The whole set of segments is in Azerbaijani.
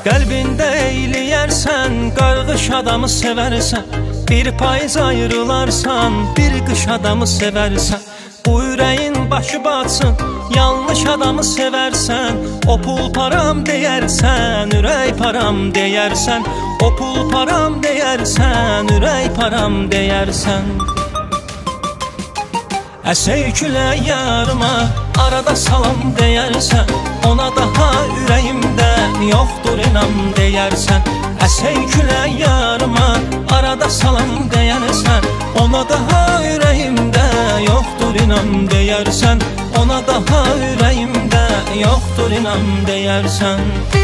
Qəlbində eyləyərsən, qarğış adamı sevərsən. Bir payız ayrılarsan, bir qış adamı sevərsən. Bu ürəyin başı batsın, yanlış adamı sevərsən. O pul param deyərsən, ürək param deyərsən. O pul param deyərsən, ürək param deyərsən. Əsey külək yarıma, arada salam deyərsən. Ona daha ürəyimdə yoxdur inam deyərsən. Əsey külək yarıma, arada salam deyərsən. Ona daha ürəyimdə yoxdur inam deyərsən. Ona daha ürəyimdə yoxdur inam deyərsən.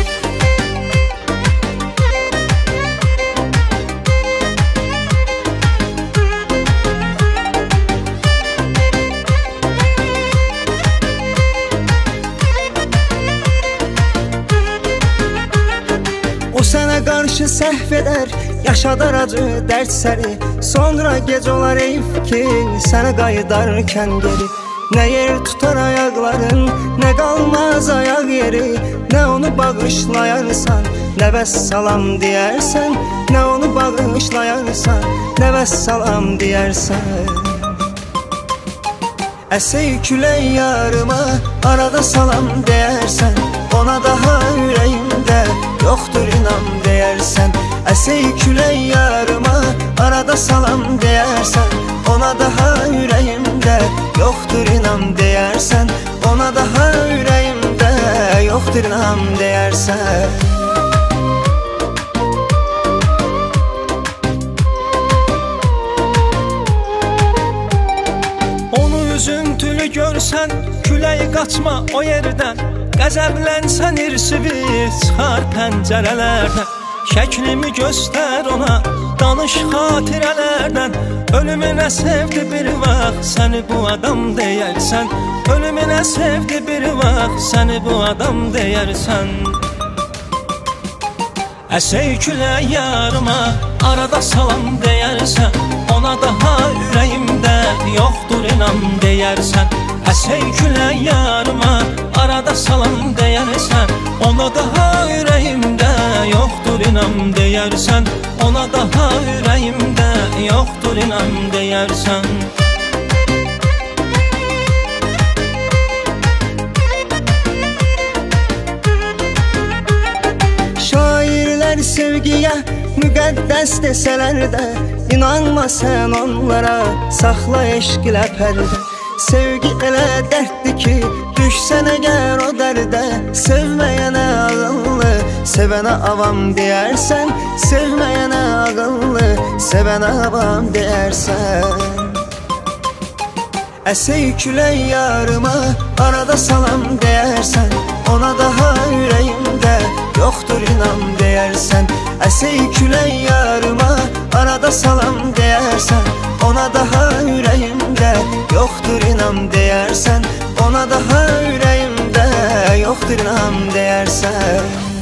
Sənə qarşı səhv edər, yaşadar acı dərd səri. Sonra gec olar ey fikir, sənə qayıdarkən geri. Nə yer tutar ayaqların, nə qalmaz ayaq yeri. Nə onu bağışlayarsan, nə vəssalam deyərsən. Nə onu bağışlayarsan, nə vəssalam deyərsən. Əsey külək yarıma, arada salam deyərsən. Ona daha ürəyimdə yoxdur inam deyərsən. Əsey külək yarıma, arada salam deyərsən. Ona daha ürəyimdə yoxdur inam deyərsən. Ona daha ürəyimdə yoxdur inam deyərsən. Onu üzüntülü görsən, külək qaçma o yerdən. Qəzəblənsən irsivi çıxar pəncərələrdən. Şəklimi göstər ona, danış xatirələrdən. Ölümünə sevdi bir vaxt, səni bu adam deyərsən. Ölümünə sevdi bir vaxt, səni bu adam deyərsən. Əsey külək yarıma, arada salam deyərsən. Ona daha ürəyimdə yoxdur inam deyərsən. Əsey külək yarıma, arada salam deyərsən. Ona daha ürəyimdə yoxdur inam deyərsən. Ona daha ürəyimdə yoxdur inam deyərsən. Şairlər sevgiyə müqəddəs desələr də, İnanma sən onlara, saxla eşqilə pərdə. Sevgi elə dərddir ki, düşsən əgər o dərdə. Sevməyənə ağıllı, sevənə avam deyərsən. Sevməyənə ağıllı, sevənə avam deyərsən. Əsey külək yarıma, arada salam deyərsən. Ona daha ürəyimdə yoxdur inam deyərsən. Əsey külək yarıma, arada salam deyərsən. Ona daha ürəyimdə yoxdur inam deyərsən. Ona daha ürəyimdə yoxdur inam deyərsən.